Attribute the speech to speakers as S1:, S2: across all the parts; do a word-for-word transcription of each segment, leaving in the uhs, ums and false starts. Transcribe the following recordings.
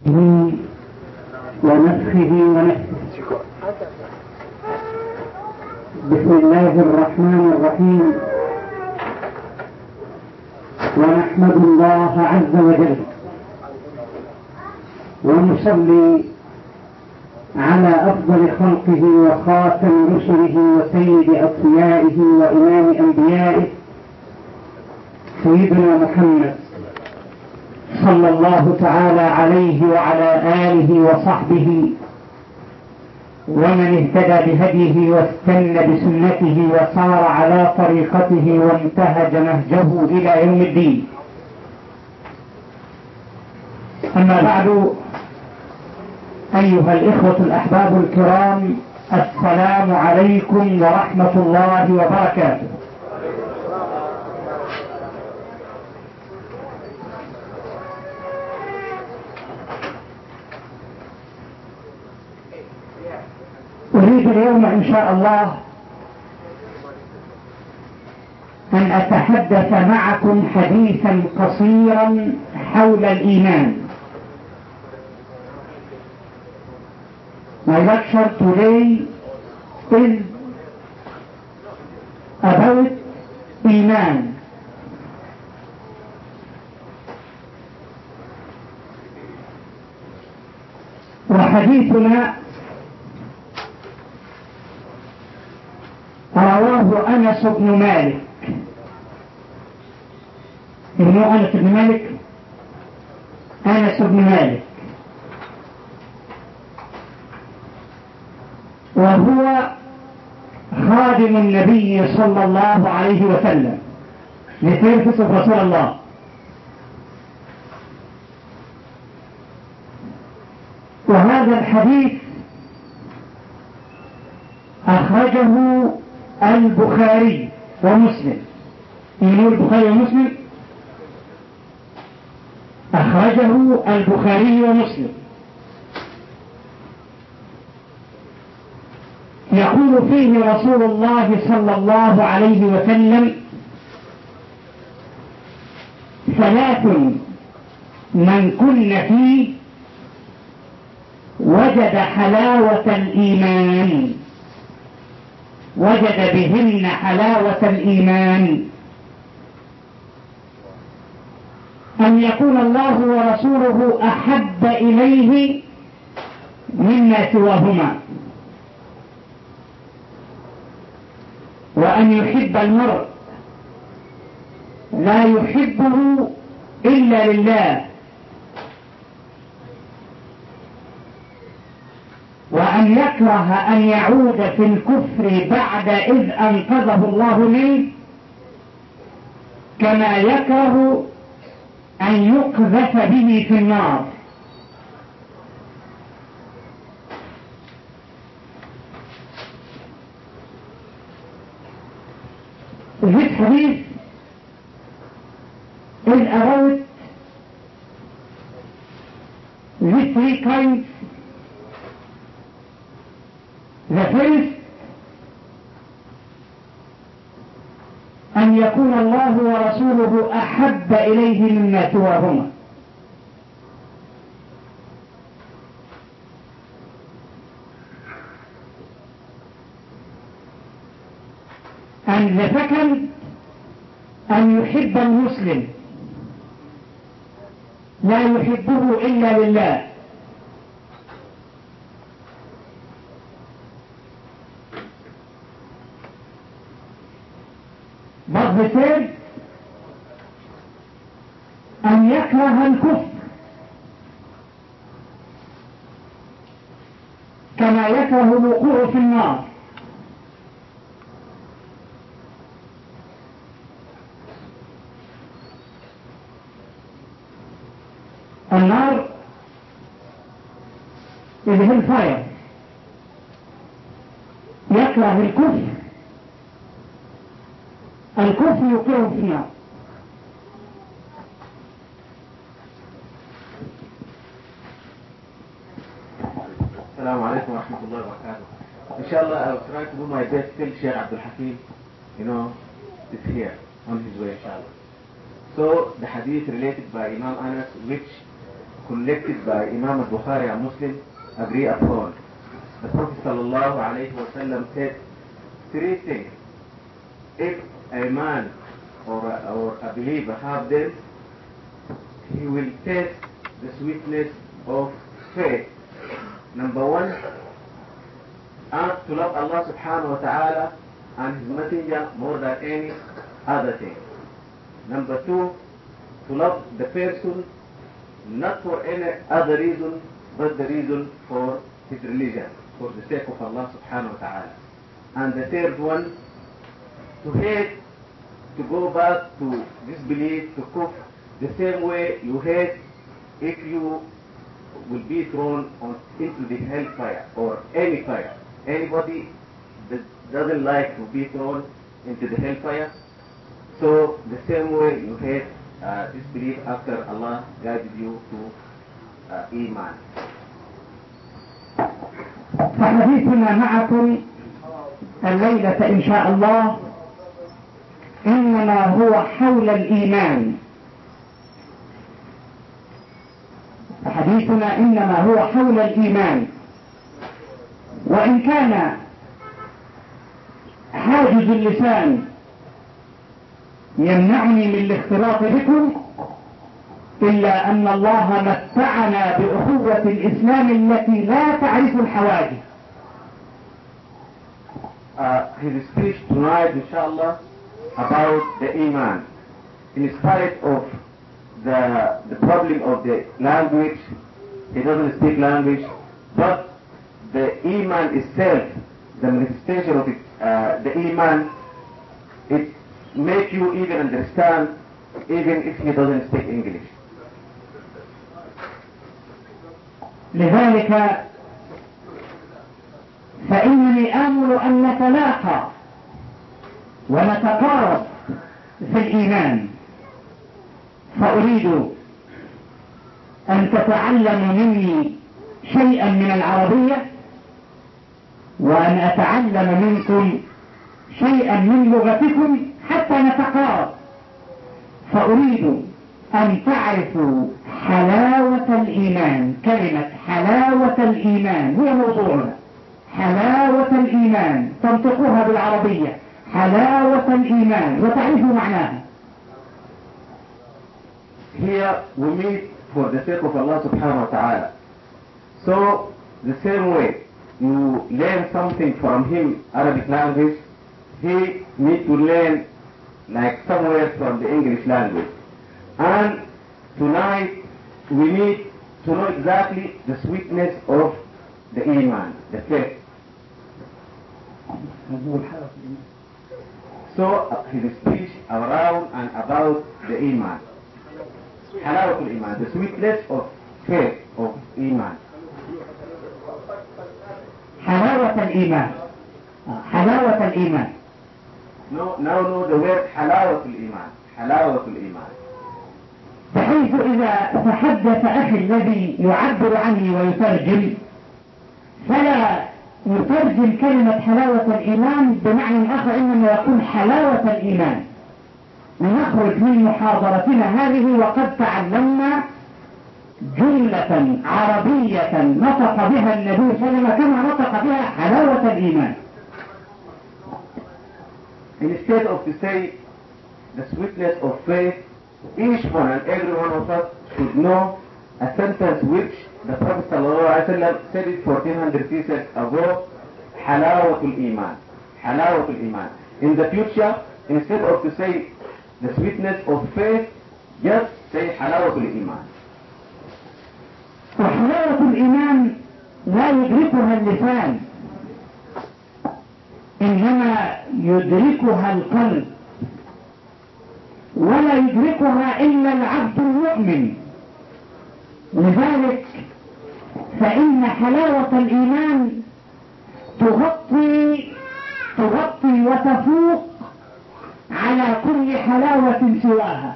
S1: ونفخه ونفخه. بسم الله الرحمن الرحيم. ونحمد الله عز وجل ونصلي على أفضل خلقه وخاتم رسله وسيد أصفيائه وإمام أنبيائه سيدنا محمد صلى الله تعالى عليه وعلى آله وصحبه ومن اهتدى بهديه واستنى بسنته وصار على طريقته وانتهج نهجه إلى يوم الدين. أما بعد، أيها الإخوة الأحباب الكرام، السلام عليكم ورحمة الله وبركاته. أريد اليوم إن شاء الله أن أتحدث معكم حديثا قصيرا حول الإيمان. My lecture today is about إيمان. وحديثنا رواه أنس بن مالك. إنه أنس بن مالك أنس بن مالك وهو خادم النبي صلى الله عليه وسلم لتلبس رسول الله. وهذا الحديث أخرجه البخاري ومسلم. يقول البخاري ومسلم أخرجه البخاري ومسلم. يقول فيه رسول الله صلى الله عليه وسلم: ثلاث من كن فيه وجد حلاوة الإيمان، وجد بهن حلاوة الإيمان: أن يكون الله ورسوله أحب إليه مما سواهما، وأن يحب المرء لا يحبه إلا لله، وأن يكره أن يعود في الكفر بعد إذ أنقذه الله منه، كما يكره أن يقذف به في النار. This hadith is about these three kinds. The first, أن يكون الله ورسوله أحب إليه مما سواهما. And the second, أن يحب المسلم لا يحبه إلا لله. But the third, أن يكره الكفر كما يكره الوقوع في النار. النار اللي هي الفاير، يكره الكفر، الكفر يوقعه في النار.
S2: السلام عليكم ورحمة الله وبركاته. إن شاء الله I'll try to do my best till Sheikh Abdul Hakim, you know, is here on his way, inshallah. So the hadith related by Imam Anas, which collected by Imam al-Bukhari and Muslim agree upon. The Prophet sallallahu alayhi wa sallam said three things. If a man or a, or a believer have them, he will taste the sweetness of faith. Number one, and to love Allah subhanahu wa ta'ala and His Messenger more than any other thing. Number two, to love the person not for any other reason but the reason for his religion, for the sake of Allah subhanahu wa ta'ala. And the third one, to hate, to go back to disbelief, to kufr, the same way you hate if you will be thrown on, into the hellfire or any fire. Anybody that doesn't like to be thrown into the hellfire, so the same way you hate uh, disbelief after Allah guided you to uh, Iman.
S1: فحديثنا معكم الليلة إن شاء الله إنما هو حول الإيمان. فحديثنا إنما هو حول الإيمان، وإن كان حاجز اللسان يمنعني من الاختلاط بكم، إلا أن الله متعنا بأخوة الإسلام التي لا تعرف الحواجز.
S2: Uh, his speech tonight, inshallah, about the Iman. In spite of the, the problem of the language, he doesn't speak language, but the Iman itself, the manifestation of it, uh, the Iman, it makes you even understand even if he doesn't speak English.
S1: لذلك فإنني آمل أن نتلاقى ونتقارب في الإيمان، فأريد أن تتعلموا مني شيئا من العربية وأن أتعلم منكم شيئا من لغتكم حتى نتقارب. فأريد أن تعرفوا حلاوة الإيمان. كلمة حلاوة الإيمان هي موضوعنا. حلاوة الإيمان تنطقوها بالعربية، حلاوة الإيمان، وتعرفوا معناها.
S2: Here we meet for the sake of Allah subhanahu wa ta'ala. So the same way you learn something from him, Arabic language, he need to learn like somewhere from the English language. And tonight we need to know exactly the sweetness of the Iman, the faith. So uh, his speech around and about the Iman. Halawatul Iman, the sweetness of faith, of Iman.
S1: حلاوة الإيمان. حلاوة الإيمان.
S2: No, now know the word Halawatul Iman. Halawatul Iman.
S1: بحيث إذا تحدث أخي الذي يعبر عني ويترجم فلا يترجم كلمة حلاوة الإيمان بمعنى آخر، إنما يقول حلاوة الإيمان. لنخرج من محاضرتنا هذه وقد تعلمنا جملة عربية نطق بها النبي صلى الله عليه وسلم كما نطق بها حلاوة الإيمان.
S2: Instead of to say the sweetness of faith, each one and every one of us should know a sentence which the Prophet ﷺ said it fourteen hundred years ago, Halawatul Iman. Halawatul Iman. In the future, instead of to say the sweetness of faith, just say Halawatul Iman.
S1: وحلاوة الإيمان لا يدركها اللسان، إنما يدركها القلب، ولا يدركها إلا العبد المؤمن. لذلك فإن حلاوة الإيمان تغطي تغطي وتفوق على كل حلاوة سواها.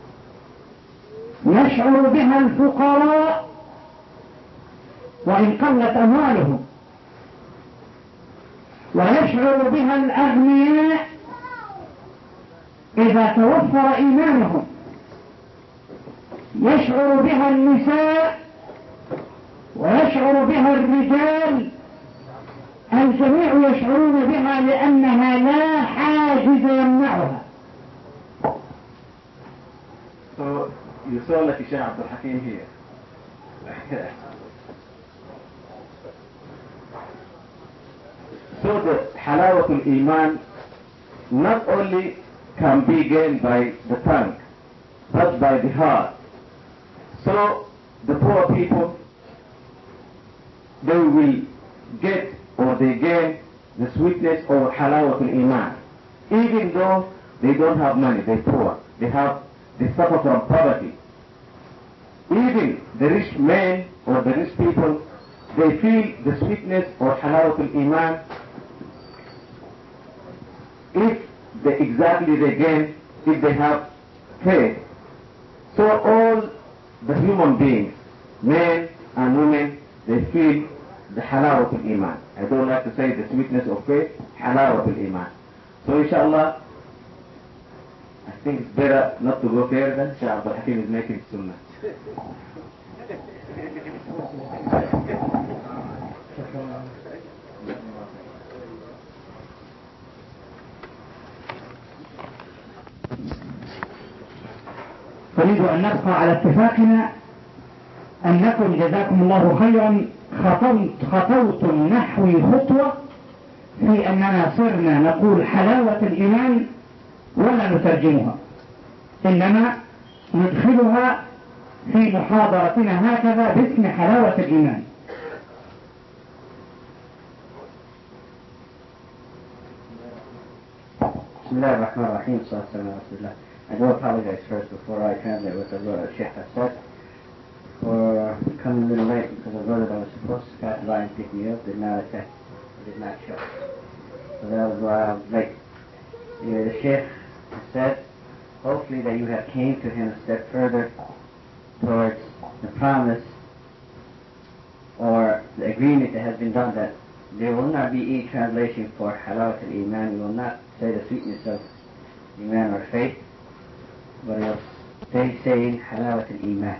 S1: يشعر بها الفقراء وإن قلت أموالهم، ويشعر بها الأغنياء إذا توفر إيمانهم، يشعر بها النساء ويشعر بها الرجال، الجميع يشعرون بها لأنها لا حاجز يمنعها.
S2: So you saw like Sheikh Abdul Hakim here. So the halawatul iman not only can be gained by the tongue, but by the heart. So the poor people, they will get or they gain the sweetness or halawatul iman, even though they don't have money, they're poor, they have, they suffer from poverty. Even the rich men or the rich people, they feel the sweetness or halawatul iman if they exactly they gain, if they have faith. So all the human beings, men and women, they feel the halawatul iman. I don't like to say the sweetness of faith, halawatul iman. So inshallah, I think it's better not to go further. Shaykh Abdul Hakim is making sunnah.
S1: أريد أن نبقى على اتفاقنا أنكم جزاكم الله خيرا خطوتم نحو خطوة في أننا صرنا نقول حلاوة الإيمان ولا نترجمها، إنما ندخلها في محاضرتنا هكذا باسم حلاوة الإيمان.
S3: بسم الله الرحمن الرحيم. صلى الله عليه وسلم. I do apologize first before I translate what the brother Sheikh has said for coming a little late because the brother that was supposed to pass by and pick me up did not attend, did not show. So that was why I was late. Anyway, the Sheikh has said, hopefully that you have came to him a step further towards the promise or the agreement that has been done that there will not be any translation for halawat al-iman. You will not say the sweetness of iman or faith, but it will stay saying halawat al-iman.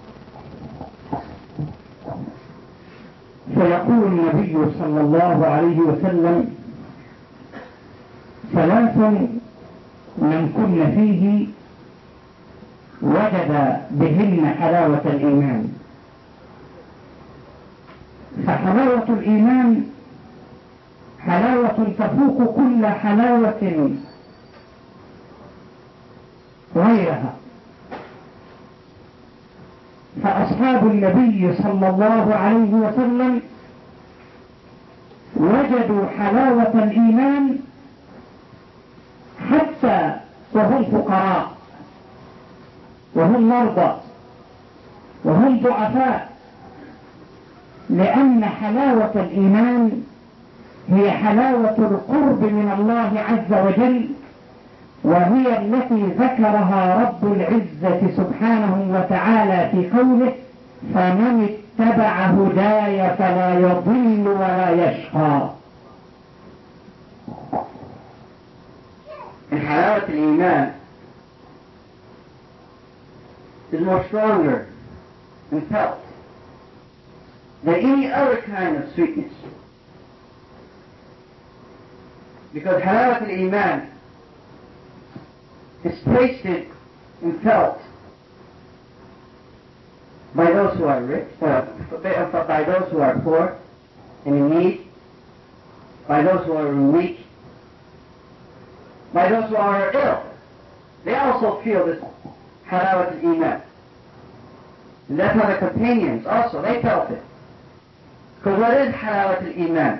S1: فيقول النبي صلى الله عليه وسلم: ثلاث من كن فيه وجد بهن حلاوة الإيمان. فحلاوة الإيمان حلاوة تفوق كل حلاوة غيرها. فأصحاب النبي صلى الله عليه وسلم وجدوا حلاوة الإيمان حتى وهم فقراء وهم مرضى وهم ضعفاء، لأن حلاوة الإيمان هي حلاوة القرب من الله عز وجل، وهي التي ذكرها رب العزة سبحانه وتعالى في قوله: فمن اتبع هداي فلا يضل ولا يشقى.
S3: And halawat al-iman is more stronger and felt than any other kind of sweetness. Because halawat al-iman is tasted and felt by those who are rich, uh, by those who are poor and in need, by those who are weak, by those who are ill. They also feel this halawat al-iman. And that's how the companions also, they felt it. Because what is halawat al-iman?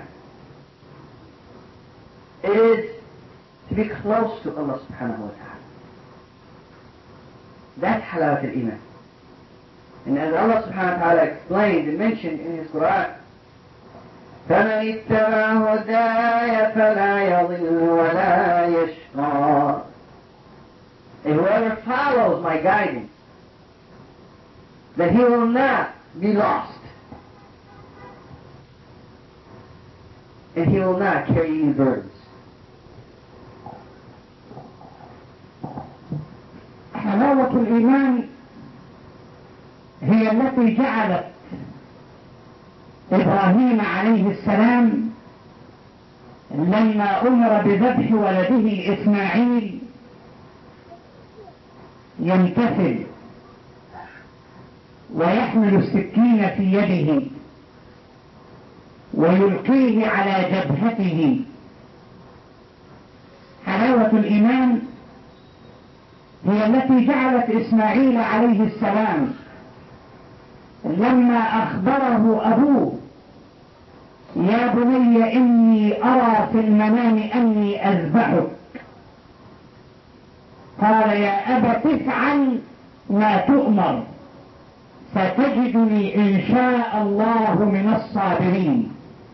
S3: It is to be close to Allah subhanahu wa ta'ala. That's halawat al-iman. And as Allah subhanahu wa ta'ala explained and mentioned in His Quran, فَمَنِ اتَّبَعَ هُدَايَ فَلَا يَضِلُّ وَلَا يَشْقَى. And whoever follows my guidance, that he will not be lost, and he will not carry any burdens.
S1: حلاوة الإيمان هي التي جعلت إبراهيم عليه السلام لما أمر بذبح ولده إسماعيل يمتثل ويحمل السكين في يده ويلقيه على جبهته. حلاوة الإيمان هي التي جعلت إسماعيل عليه السلام لما أخبره أبوه يا بني إني أرى في المنام أني أذبحك، قال يا أبت افعل ما تؤمر ستجدني إن شاء الله من الصابرين.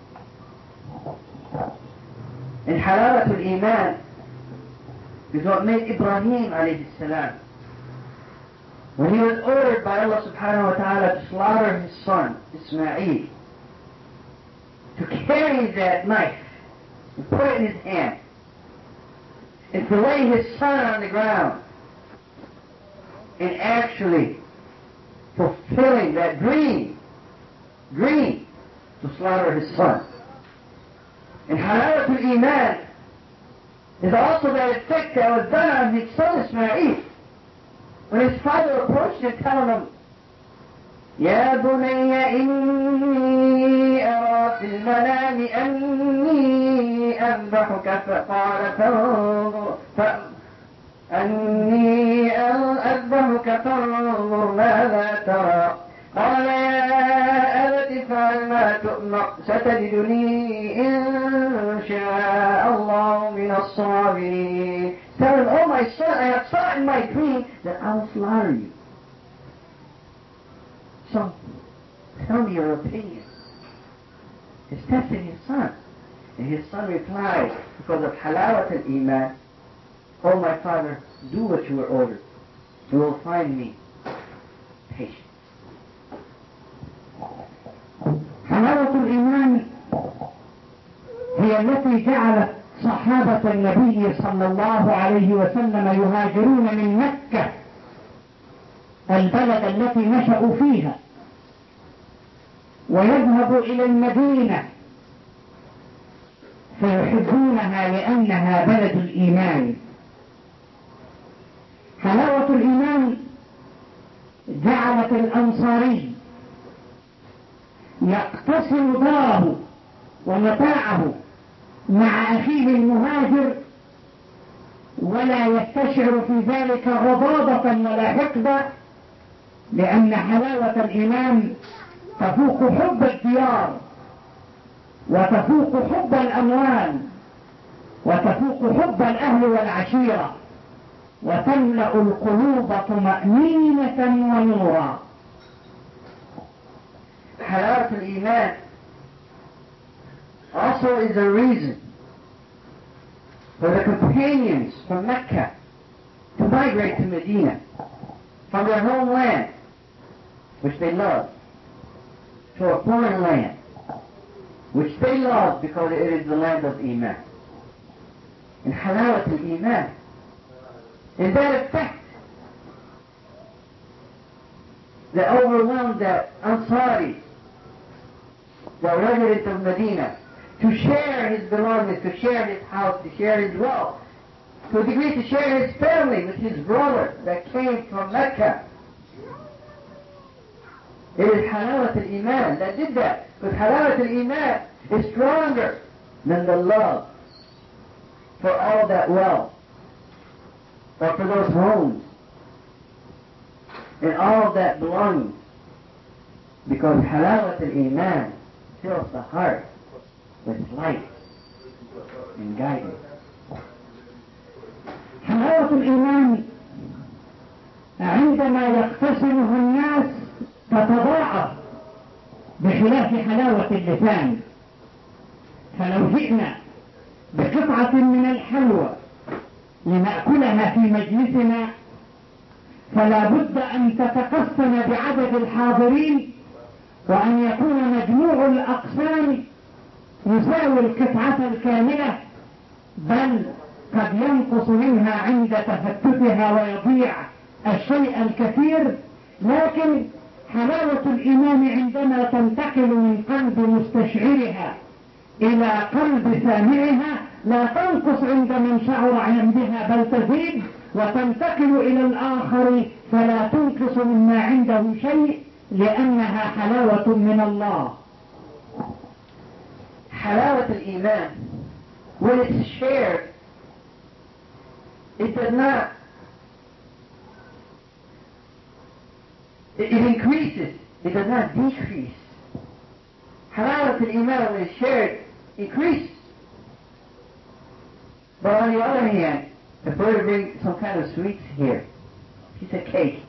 S3: And حلاوة الإيمان is what made Ibrahim alayhi salam, when he was ordered by Allah subhanahu wa ta'ala to slaughter his son Ismail, to carry that knife and put it in his hand and to lay his son on the ground and actually fulfilling that dream, dream to slaughter his son. And halawat al-iman is also that effect that was done on his son Ismail. When his father approached him telling him, يا بني إني أرى في المنام أني أذبحك فقال فانظر أني أذبحك فانظر ماذا ترى قال يا أبت افعل ما تؤمر ستجدني إن شاء الله من الصابرين. Tell him, oh my son, I have saw in my dream that I will slaughter you. So, tell me your opinion. He's testing his son. And his son replied, because of halawat al-iman, oh my father, do what you were ordered. You will find me patient.
S1: حلاوة الإيمان هي التي جعلت صحابة النبي صلى الله عليه وسلم يهاجرون من مكة البلد التي نشأوا فيها ويذهبوا إلى المدينة فيحبونها لأنها بلد الإيمان. حلاوة الإيمان جعلت الأنصاري يقتسم داره ومتاعه مع أخيه المهاجر ولا يستشعر في ذلك غضاضة ولا حقد، لأن حلاوة الإيمان تفوق حب الديار وتفوق حب الأموال وتفوق حب الأهل والعشيرة وتملأ القلوب طمأنينة ونورا.
S3: حلاوة الإيمان also is a reason for the companions from Mecca to migrate to Medina from their homeland, which they loved, to a foreign land, which they loved because it is the land of Iman. And halawat al-Iman is that effect that overwhelmed that Ansari, the resident of Medina, to share his belongings, to share his house, to share his wealth, to a degree to share his family with his brother that came from Mecca. It is halawat al-Iman that did that. But halawat al-Iman is stronger than the love for all that wealth, or for those homes, and all that belongings. Because halawat al-Iman fills the heart with light and guidance.
S1: حلاوة الإيمان عندما يقتسمه الناس تتضاعف بخلاف حلاوة اللسان. فلو جئنا بقطعة من الحلوى لنأكلها في مجلسنا فلا بد أن تتقسم بعدد الحاضرين وأن يكون مجموع الأقسام يساوي القطعة الكاملة، بل قد ينقص منها عند تفتتها ويضيع الشيء الكثير. لكن حلاوة الإيمان عندما تنتقل من قلب مستشعرها إلى قلب سامعها لا تنقص عند من شعر بها بل تزيد وتنتقل إلى الآخر فلا تنقص مما عنده شيء لأنها حلاوة من الله.
S3: حلاوة الإيمان when it's shared it does not it, it increases, it does not decrease. حلاوة الإيمان when it's shared increases. But on the other hand, if we're to bring some kind of sweets here, piece of cake,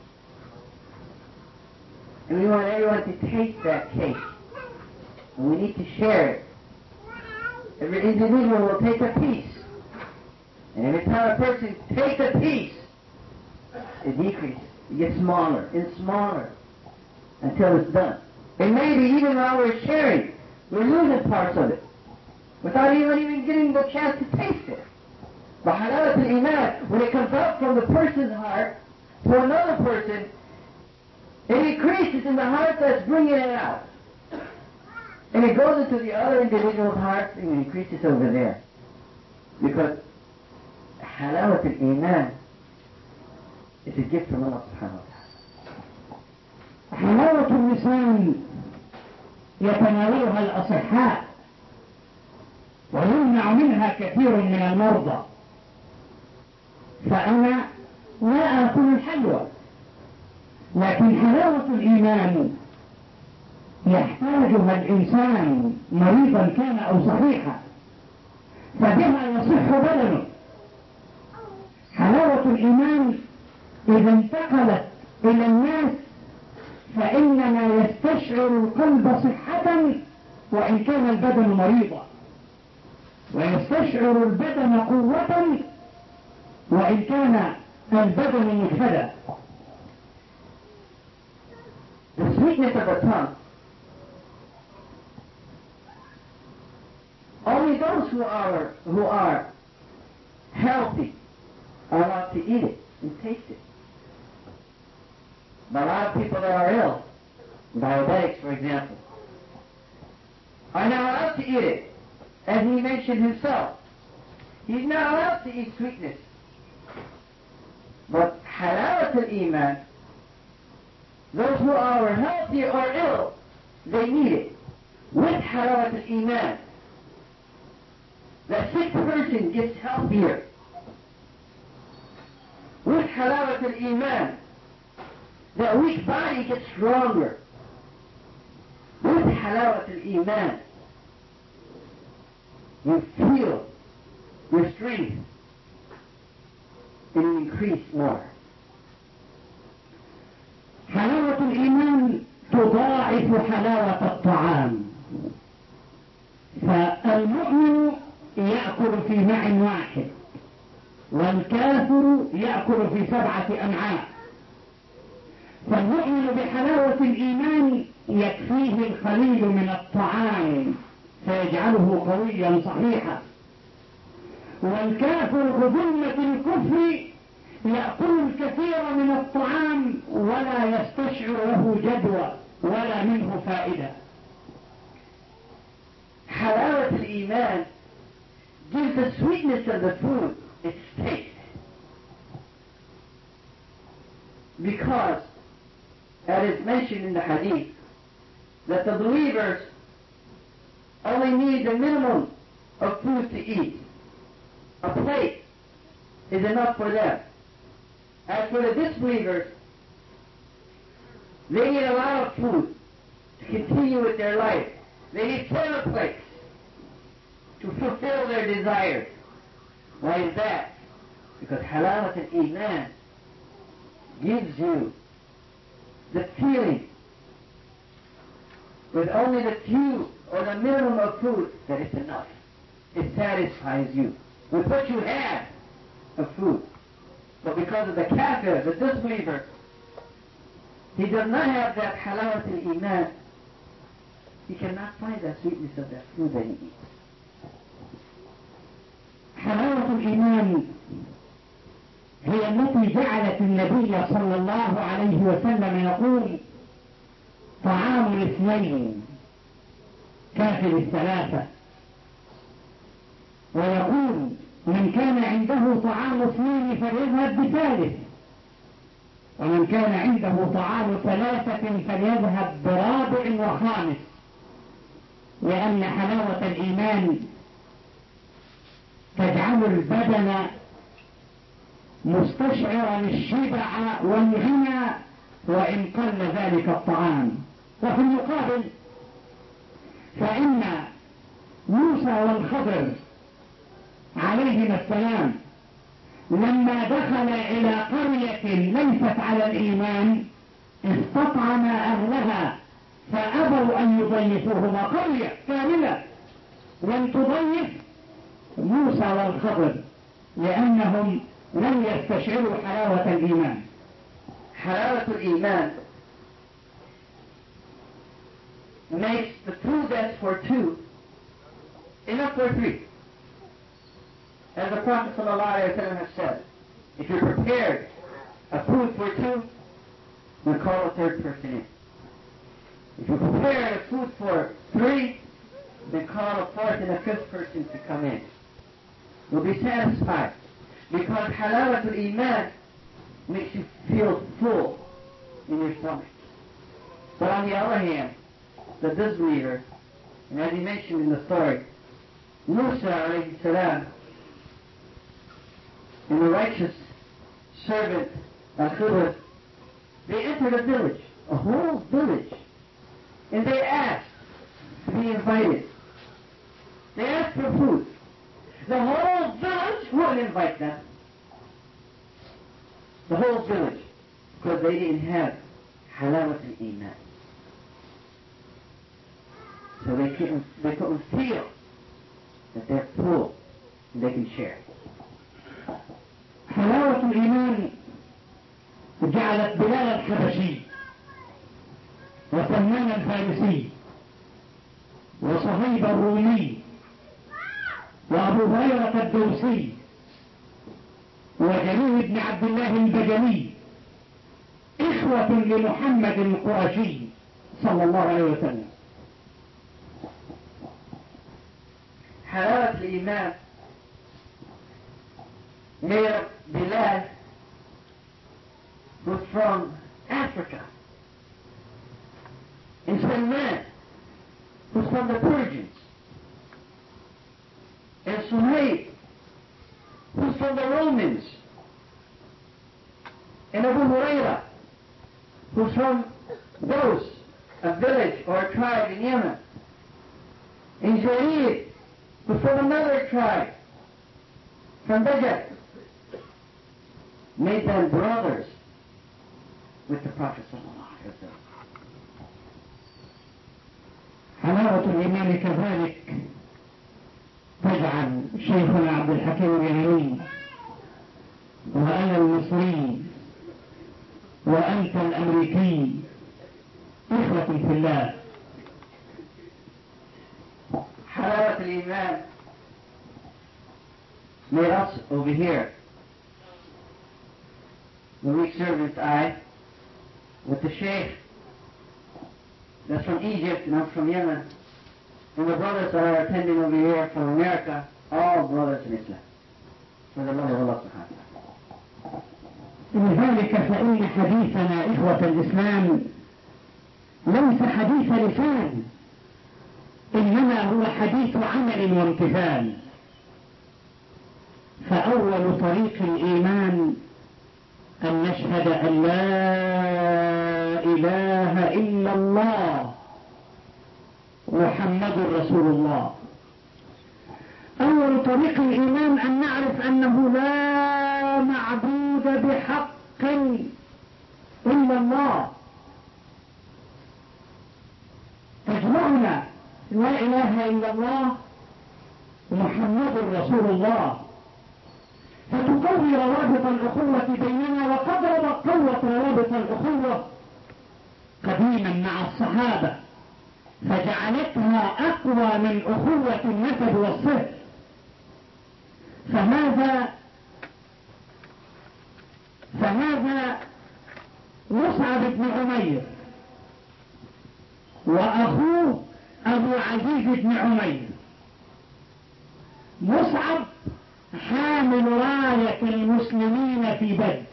S3: and we want everyone to taste that cake, and we need to share it, every individual will take a piece, and every time a person takes a piece, it decreases, it gets smaller and smaller until it's done. And maybe even while we're sharing, we're losing parts of it without even even getting the chance to taste it. But halawat al-iman, when it comes out from the person's heart to another person, it increases in the heart that's bringing it out. And it goes into the other individual's heart and it increases over there. Because halawat al-iman is a gift from Allah subhanahu wa ta'ala.
S1: حلاوة اللسان يتناولها الأصحاء ويمنع منها كثير من المرضى. فأنا لا آكل الحلوى، لكن حلاوة الإيمان يحتاجها الإنسان مريضا كان أو صحيحا، فبها يصح بدنه. حلاوة الإيمان إذا انتقلت إلى الناس فإنما يستشعر القلب صحة وإن كان البدن مريضا، ويستشعر البدن قوة وإن كان البدن مجهدا.
S3: The sweetness of the tongue, only those who are who are healthy are allowed to eat it and taste it. But a lot of people that are ill, diabetics for example, are not allowed to eat it. As he mentioned himself, he's not allowed to eat sweetness. But halawat al-iman, those who are healthy or ill, they need it. With halawat al-iman, the sick person gets healthier. With halawat al-iman, the weak body gets stronger. With halawat al-iman, you feel your strength and increase more.
S1: حلاوة الإيمان تضاعف حلاوة الطعام، فالمؤمن يأكل في مع واحد والكافر يأكل في سبعة أمعاء. فالمؤمن بحلاوة الإيمان يكفيه القليل من الطعام فيجعله قويا صحيحا، والكافر بظلمة الكفر يأكل الكثير من الطعام ولا يستشعر له جدوى ولا منه فائدة.
S3: Halawat al-iman gives the sweetness of the food its taste. Because, as is mentioned in the hadith, that the believers only need the minimum of food to eat. A plate is enough for them. As for the disbelievers, they need a lot of food to continue with their life. They need ten plates to fulfill their desires. Why is that? Because halawat al-iman gives you the feeling with only the few or the minimum of food that it's enough. It satisfies you with what you have of food. But because of the kafir, the disbeliever, he does not have that halawat al-iman. He cannot find the sweetness of that food that he eats.
S1: حلاوة الإيمان هي التي جعلت النبي صلى الله عليه وسلم يقول طعام الاثنين كافي للثلاثة، ويقول من كان عنده طعام اثنين فليذهب بثالث، ومن كان عنده طعام ثلاثة فليذهب برابع وخامس، لأن حلاوة الإيمان تجعل البدن مستشعرا الشبع والغنى وإن قل ذلك الطعام. وفي المقابل فإن موسى والخضر عليهما السلام لما دخل إلى قرية ليست على الإيمان استطعم أهلها فأبوا أن يضيفوهما. قرية كاملة لم تضيف موسى والخضر لأنهم لم يستشعروا حلاوة الإيمان.
S3: حلاوة الإيمان makes the food that's for two enough for three. As the Prophet ﷺ has said, if you're prepared a food for two, then call a third person in. If you're prepared a food for three, then call a fourth and a fifth person to come in. You'll be satisfied because halawatul iman makes you feel full in your stomach. But on the other hand, the disbeliever, and as he mentioned in the story, Musa alayhi salam and the righteous servant Al-Khidr, they entered a village, a whole village, and they asked to be invited. They asked for food. The whole village wouldn't invite them. The whole village, because they didn't have halawat al-iman. So they couldn't, they couldn't feel that they're full and they can share.
S1: حلاوة الإيمان جعلت بلال الحبشي وسلمان الفارسي وصهيب الرومي وأبو هريرة الدوسي وجرير بن عبد الله البجلي إخوة لمحمد القرشي صلى الله عليه وسلم.
S3: حلاوة الإيمان made Bilal, who's from Africa, and Salman, who's from the Persians, and Suhaib, who's from the Romans, and Abu Huraira, who's from Dos, a village or a tribe in Yemen, and Jarir, who's from another tribe, from Bajat, made them brothers with the Prophet sallallahu alaihi wasallam.
S1: حلاوة الإيمان كذلك تجعل شيخنا عبد الحكيم اليمني وأنا المصري وأنت الأمريكي إخوة في الله.
S3: حلاوة الإيمان made us over here, the weak servants, I, with the Sheikh that's from Egypt and I'm from Yemen, and the brothers that are attending over here from America, all brothers in Islam. For the love of Allah subhanahu wa ta'ala.
S1: لذلك فإن حديثنا إخوة الإسلام ليس حديث لسان، إنما هو حديث عمل وامتثال. فأول طريق الإيمان أن نشهد أن لا إله إلا الله محمد رسول الله. أول طريق الإيمان أن نعرف أنه لا معبود بحق إلا الله. تجمعنا لا إله إلا الله محمد رسول الله، فتقوي روابط الأخوة بيننا. وقد قوت روابط الأخوة قديما مع الصحابة فجعلتها أقوى من أخوة النسب والصهر. فهذا فهذا مصعب بن عمير وأخوه أبو عزيز بن عمير. مصعب حامل راية المسلمين في بدر،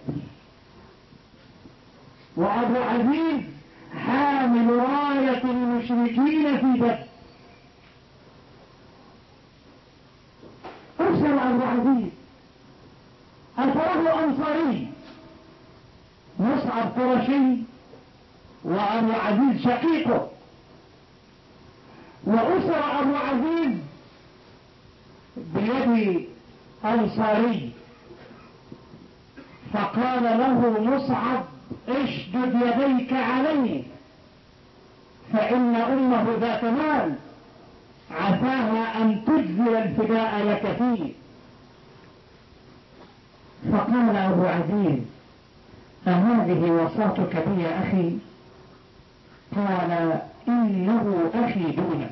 S1: وأبو عزيز حامل راية المشركين في بدر. أرسل أبو عزيز أخوه أنصاري، مصعب قرشي وأبو عزيز شقيقه، وأسر أبو عزيز بيد أنصاري. فقال له مصعب اشدد يديك عليه، فإن أمه ذات مال عساها أن تجزل الفداء لك فيه. فقال أبو عزيز أهذه وصاتك بي يا أخي؟ قال إنه أخي دونك.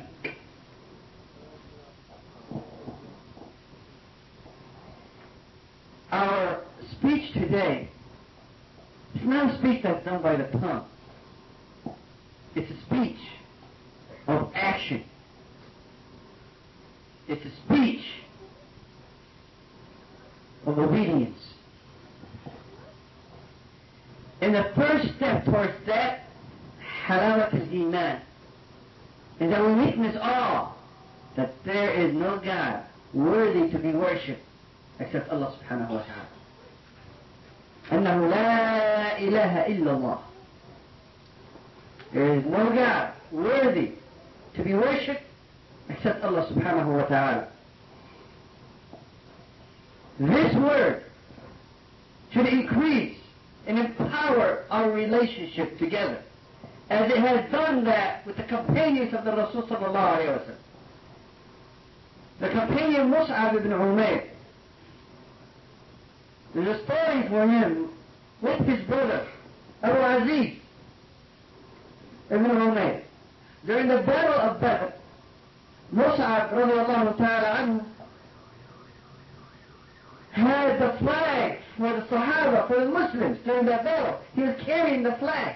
S3: Our speech today is not a speech that's done by the tongue. It's a speech of action. It's a speech of obedience. And the first step towards that, halalat al-iman, is that we witness all that there is no God worthy to be worshipped except Allah subhanahu wa ta'ala. أنه لا إله إلا الله. There is no God worthy to be worshipped except Allah subhanahu wa ta'ala. This word should increase and empower our relationship together, as it has done that with the companions of the Rasul sallallahu alayhi wa sallam. The companion Mus'ab ibn Umayr, there's a story for him with his brother Abu Aziz ibn Umayr. During the battle of Badr, Mus'ab radiallahu ta'ala anhu had the flag for the Sahaba, for the Muslims during that battle. He was carrying the flag.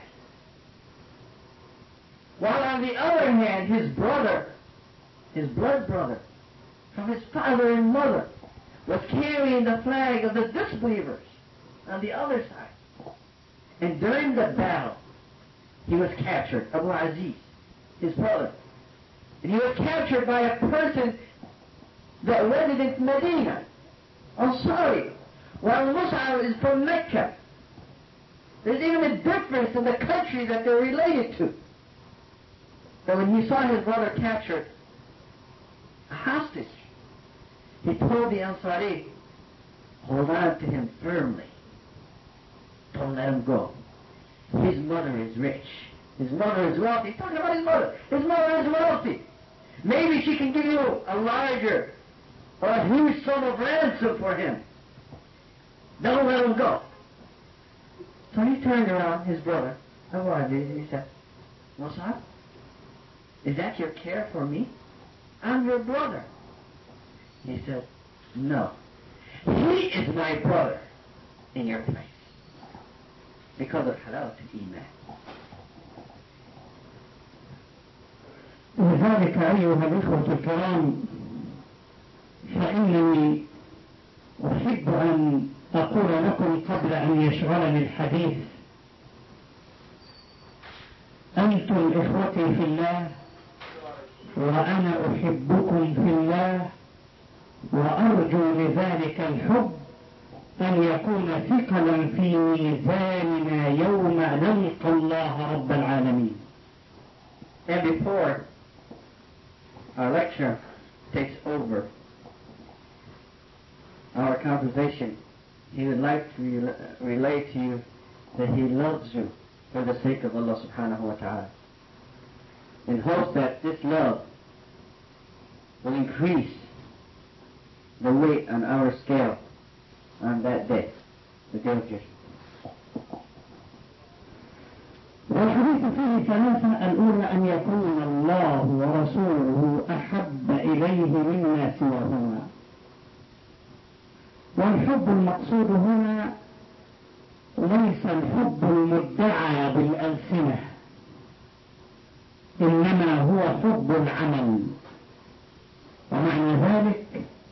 S3: While on the other hand, his brother, his blood brother, from his father and mother, was carrying the flag of the disbelievers on the other side. And during the battle, he was captured, Abu Aziz, his brother. And he was captured by a person that resident in Medina, Ansari, while Mus'ab is from Mecca. There's even a difference in the country that they're related to. So when he saw his brother captured, a hostage, he told the Ansari, hold on to him firmly. Don't let him go. His mother is rich. His mother is wealthy. He's talking about his mother. His mother is wealthy. Maybe she can give you a larger or a huge sum of ransom for him. Don't let him go. So he turned around, his brother, Abu Aziz, and he said, Mus'ab, is that your care for me? I'm your brother. He said, no. He is my brother in your place. Because of halalat al-iman.
S1: لذلك أيها الإخوة الكرام، فإنني أحب أن أقول لكم قبل أن يشغلني الحديث، أنتم إخوتي في الله وأنا أحبكم في الله، وأرجو لذلك الحب أن يكون ثقلا في ميزاننا يوم نلقى الله رب العالمين.
S3: And before our lecture takes over our conversation, he would like to re- relate to you that he loves you for the sake of Allah subhanahu wa ta'ala, in hopes that this love will increase the weight on our scale on that day, the day of judgment.
S1: والحديث فيه ثلاثة: الأولى أن يكون الله ورسوله أحب إليه مما سواهما. والحب المقصود هنا ليس الحب المدعى بالألسنة، إنما هو حب العمل. ومعنى ذلك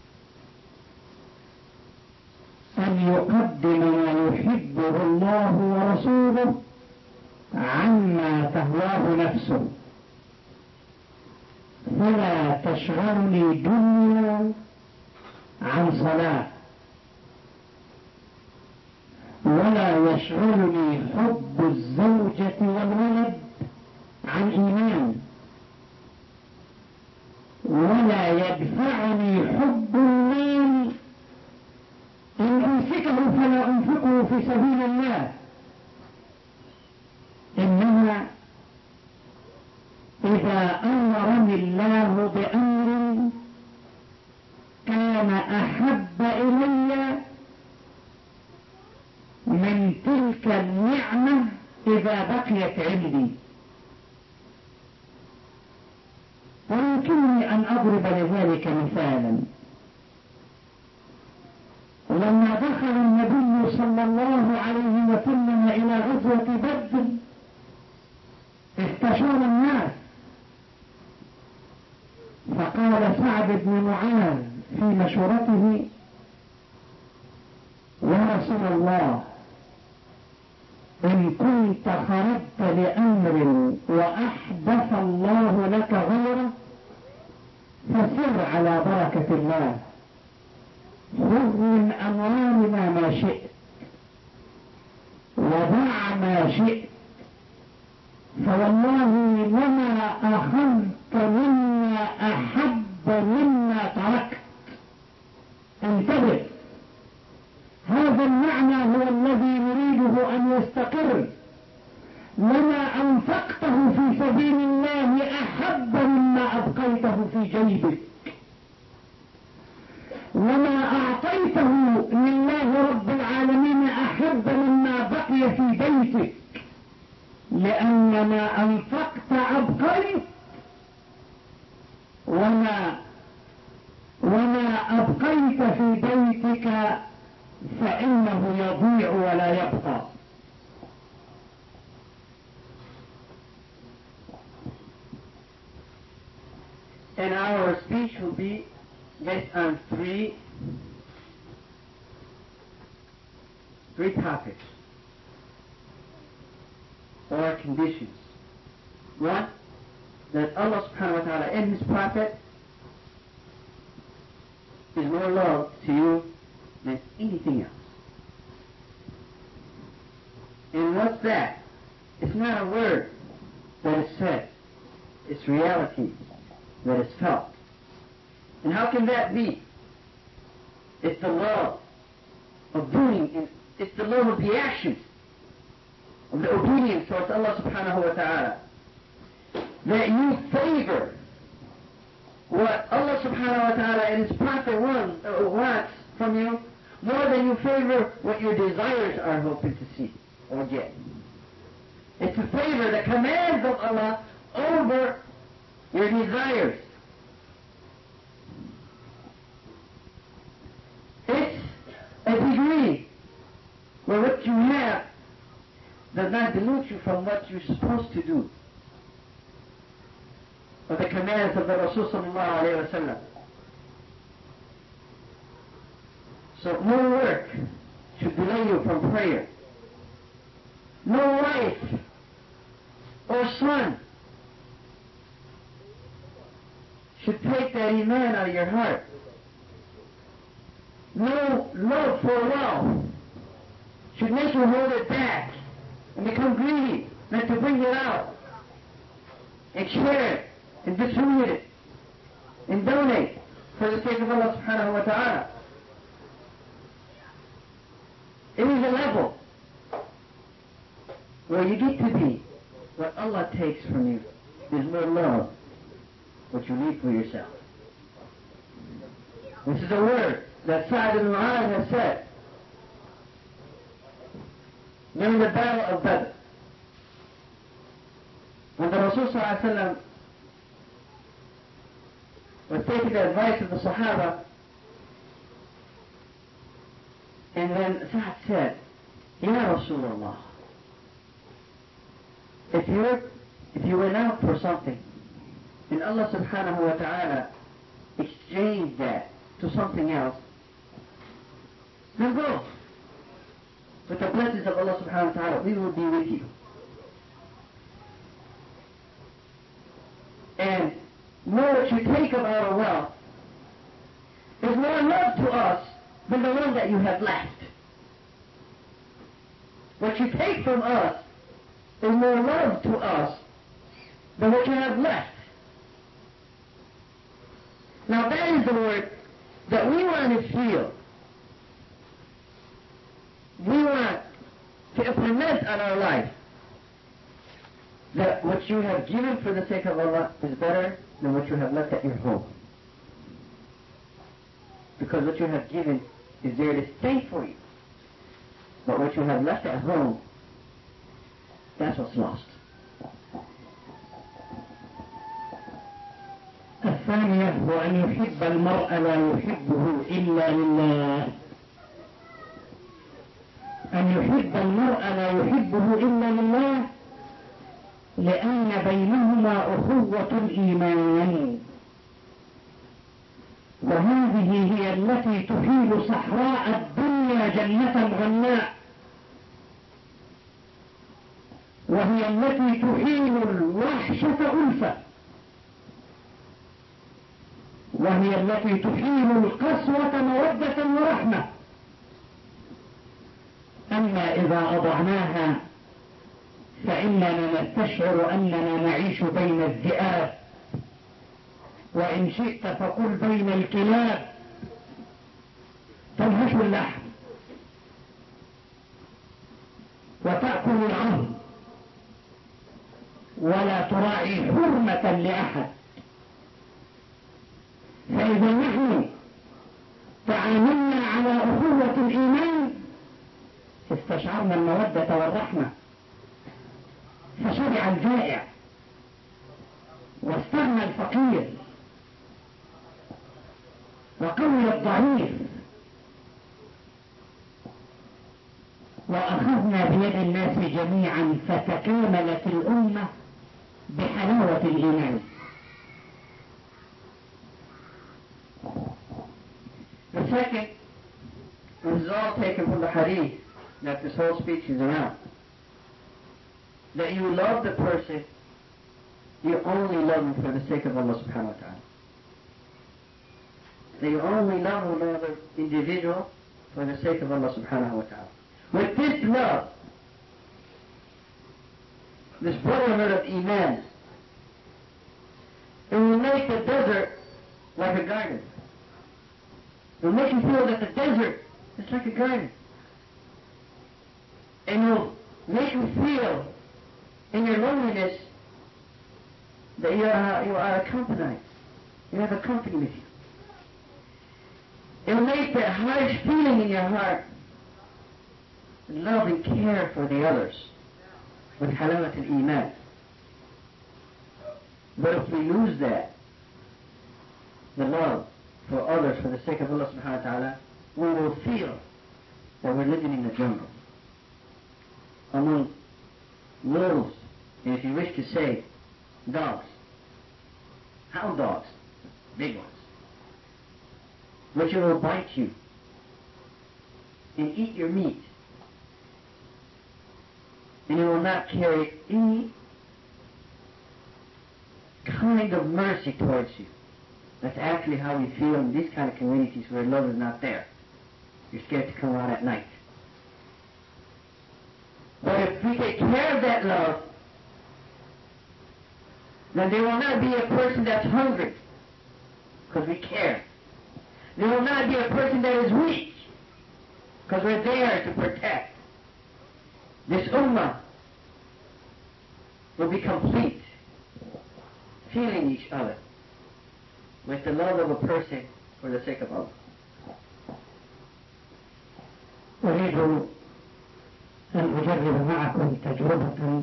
S1: أن يقدم ما يحبه الله ورسوله عما تهواه نفسه. فلا تشغلني دنيا عن صلاة، ولا يشغلني حب الزوجة والولد عن إيمان، ولا يدفعني حب المال إن أنفقه فلا أنفقه في سبيل الله. إنما إذا أمرني الله بأمر كان أحب إلي من تلك النعمة إذا بقيت عندي. ويمكنني أن أضرب لذلك مثالا. لما دخل النبي صلى الله عليه وسلم إلى غزوة بدر استشار الناس، فقال سعد بن معاذ في مشورته: يا رسول الله، إن كنت خرجت لأمر وأحدث الله لك غيره فسر على بركة الله، خذ من أموالنا ما شئت ودع ما شئت، فوالله لما أخذت منا أحب مما تركت. انتبه، هذا المعنى هو الذي نريده أن يستقر. لما أنفقته في سبيل الله أحب مما أبقيته في جيبك، وما أعطيته لله رب العالمين أحب مما بقي في بيتك، لأن ما أنفقت أبقيت، وما وما أبقيت في بيتك فإنه يضيع ولا يبقى.
S3: And our speech will be based on three three topics or conditions. One, that Allah subhanahu wa ta'ala and His Prophet is more loved to you than anything else. And what's that? It's not a word that is said. It's reality that is felt. And how can that be? It's the love of doing, and it's the love of the actions, of the obedience towards Allah subhanahu wa ta'ala. That you favor what Allah subhanahu wa ta'ala and His Prophet wants, uh, wants from you more than you favor what your desires are hoping to see or get. It's to favor the commands of Allah over your desires. It's a degree where what you have does not dilute you from what you're supposed to do, or the commands of the Rasul sallallahu alayhi wa sallam. So no work should delay you from prayer. No wife or son should take that iman out of your heart. No love for wealth should make you hold it back and become greedy, not to bring it out and share it and distribute it and donate for the sake of Allah subhanahu wa ta'ala. It is a level where you get to be what Allah takes from you is more love, what you need for yourself. This is a word that Sa'd ibn Mu'adh has said during the battle of Badr, when the Rasul sallallahu alaihi wasallam was taking the advice of the Sahaba, and then Sa'd said, Ya Rasulullah, if you're if you went out for something and Allah subhanahu wa ta'ala exchanged that to something else, then go. With the blessings of Allah subhanahu wa ta'ala, we will be with you. And know what you take of our wealth is more love to us than the one that you have left. What you take from us is more love to us than what you have left. Now that is the word that we want to feel. We want to implement on our life. That what you have given for the sake of Allah is better than what you have left at your home. Because what you have given is there to stay for you. But what you have left at home, that's what's lost.
S1: الثانية هو أن يحب المرء لا يحبه إلا لله. أن يحب المرء لا يحبه إلا لله لأن بينهما أخوة الإيمان، وهذه هي التي تحيل صحراء الدنيا جنة غناء، وهي التي تحيل الوحشة ألفة، وهي التي تحيل القسوة مودة ورحمة. أما إذا أضعناها فإننا نستشعر أننا نعيش بين الذئاب، وإن شئت فقل بين الكلاب تنهش اللحم وتأكل العظم ولا تراعي حرمة لأحد. فإذا نحن تعاملنا على أخوة الإيمان استشعرنا المودة والرحمة، فشبع الجائع واستغنى الفقير وقوي الضعيف، وأخذنا بيد الناس جميعا فتكاملت الأمة بحلاوة الإيمان.
S3: The second, this is all taken from the hadith that this whole speech is around. That you love the person, you only love him for the sake of Allah subhanahu wa ta'ala. That you only love another individual for the sake of Allah subhanahu wa ta'ala. With this love, this brotherhood of Iman, it will make the desert like a garden. It will make you feel that the desert is like a garden. And it will make you feel in your loneliness that you are, you are accompanied. You have a company with you. It will make that harsh feeling in your heart love and care for the others with halawat al-iman. But if we lose that, the love for others for the sake of Allah subhanahu wa ta'ala, we will feel that we're living in the jungle among wolves, and if you wish to say, dogs. Hound dogs, big ones, which will bite you and eat your meat, and it will not carry any kind of mercy towards you. That's actually how we feel in these kind of communities where love is not there. You're scared to come out at night. But if we take care of that love, then there will not be a person that's hungry, because we care. There will not be a person that is weak, because we're there to protect. This ummah will be complete, feeling each other with the love of a person for the sake of Allah.
S1: أريد أن أجرب معكم تجربة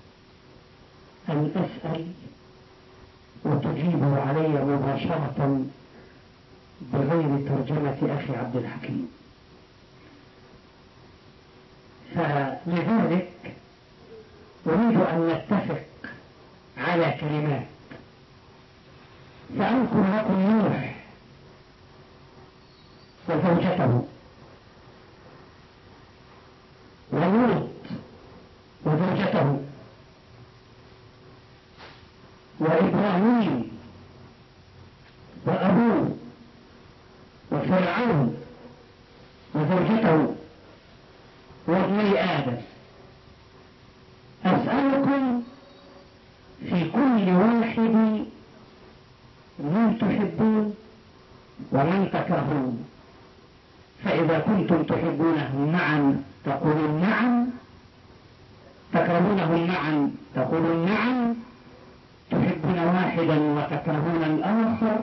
S1: أن أسأل وتجيبوا علي مباشرة بغير ترجمة أخي عبد الحكيم. فلذلك أريد أن نتفق على كلمات. فأذكر لكم نوح وزوجته، ولوط وزوجته، وإبراهيم وأبوه، وفرعون وزوجته، وابني آدم. أسألكم في كل واحد من تحبون ومن تكرهون، فإذا كنتم تحبونهم معا تقولون نعم، تكرهونهم معا تقولون نعم، تحبون واحدا وتكرهون الآخر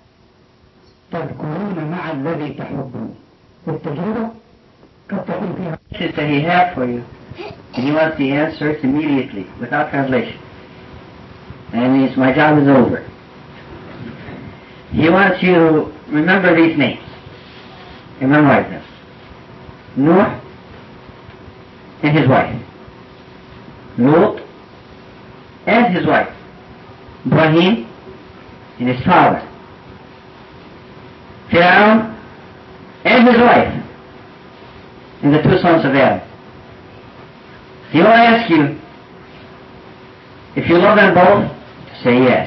S1: تذكرون مع الذي تحبون. التجربة قد تكون فيها
S3: questions that he had for you, and he wants the answers immediately, without translation. And it means my job is over. He wants you to remember these names and memorize them. Noah and his wife. Lot and his wife. Ibrahim and his father. Pharaoh and his wife. And the two sons of Adam. He will ask you, if you love them both, say yes.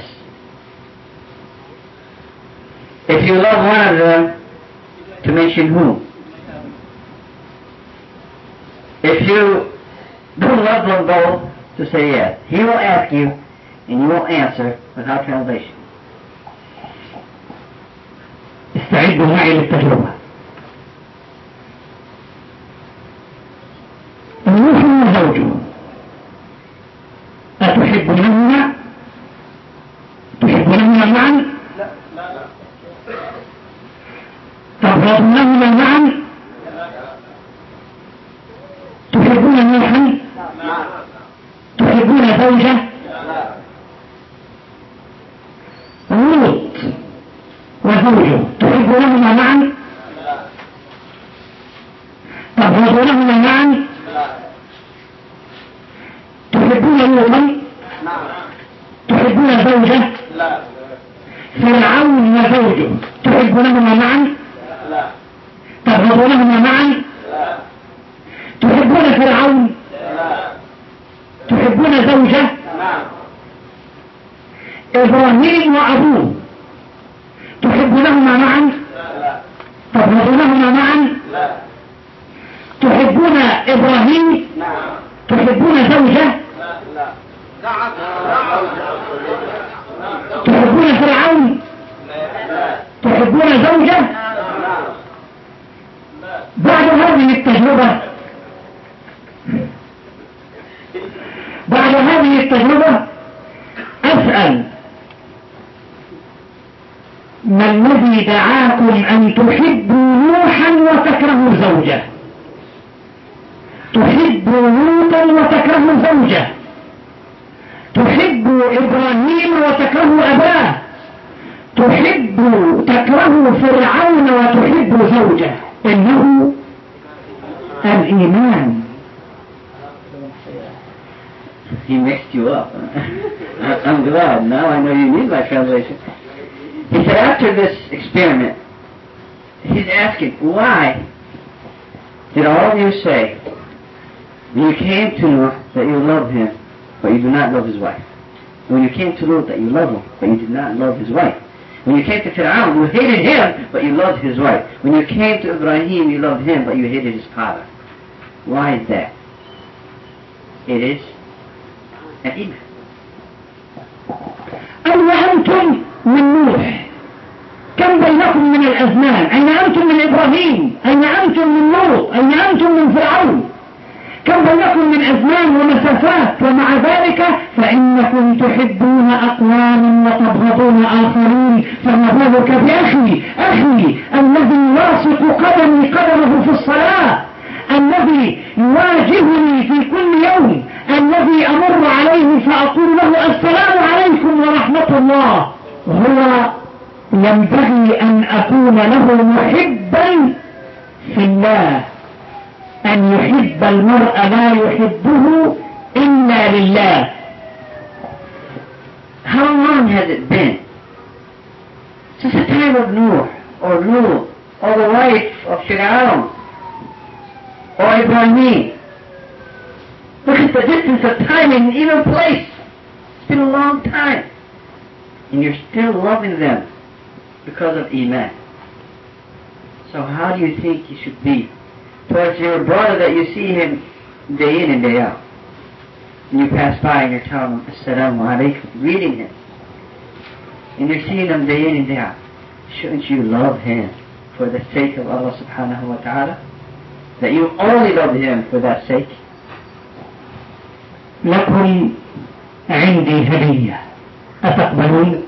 S3: If you love one of them, to mention whom. If you don't love them both, to say yes. He will ask you, and you will answer without translation.
S1: استعدوا معي للتجربة. نوح وزوجه أتحبونهما؟ تحبونهما معا؟
S4: لا لا لا.
S1: تبغضونهما معا؟ تحبون نوحا؟
S4: نعم.
S1: تحبون زوجه؟
S4: لا.
S1: لوط وزوجه تحبونهما معا؟
S4: لا.
S1: تبغضونهما معا؟
S4: لا.
S1: تحبون لوطا؟
S4: نعم.
S1: تحبون زوجه؟
S4: لا.
S1: فرعون وزوجه تحبونهما معا؟
S4: لا.
S1: تبغضونهما معا؟
S4: لا.
S1: تحبون فرعون؟
S4: لا.
S1: تحبون زوجه؟
S4: نعم.
S1: إبراهيم وأبوه تحبونهما معا؟
S4: لا.
S1: تبغضونهما معا؟
S4: لا.
S1: تحبون إبراهيم؟
S4: نعم.
S1: تحبون زوجه؟
S4: لا. لا. نعم. نعم.
S1: تحبون فرعون؟
S4: لا.
S1: تحبون زوجه؟
S4: نعم.
S1: بعد هذه التجربة بعد هذه التجربة أسأل: ما الذي دعاكم أن تحبوا نوحا وتكرهوا زوجه؟ تحبوا لوطا وتكرهوا زوجه؟ تحبوا إبراهيم وتكرهوا أباه؟ تحبوا تكرهوا فرعون وتحبوا زوجه؟ إنه الإيمان.
S3: He mixed you up. I'm glad. Now I know you need my translation. He said after this experiment, he's asking, why did all of you say, when you came to Noah, that you loved him, but you do not love his wife? When you came to Lot, that you love him, but you did not love his wife? When you came to Fir'aun, you hated him, but you loved his wife. When you came to Ibrahim, you loved him, but you hated his father. Why is that? It is an iman.
S1: أين أنتم من نوح؟ كم بينكم من الأزمان؟ أين أنتم من إبراهيم؟ أين أنتم من لوط؟ أين أنتم من فرعون؟ كم بينكم من أزمان ومسافات، ومع ذلك فإنكم تحبون أقوام وتبغضون آخرين. فما بالك بأخي أخي الذي يلاصق قدمي قدمه في الصلاة، الذي يواجهني في كل يوم، الذي أمر عليه فأقول له السلام عليكم ورحمة الله، هو ينبغي أن أكون له محبا في الله. أن يحب المرء لا يحبه إلا لله.
S3: How long has it been since the time of Noah, or Lut, or the wife of Fir'aun, or Ibrahim? Look at the distance of time and even place. It's been a long time. And you're still loving them because of Iman. So how do you think you should be towards your brother that you see him day in and day out? And you pass by and you're telling him, Assalamu alaikum, greeting him. And you're seeing him day in and day out. Shouldn't you love him for the sake of Allah subhanahu wa ta'ala? That you only love him for that sake?
S1: لكم عندي هدية أتقبلون؟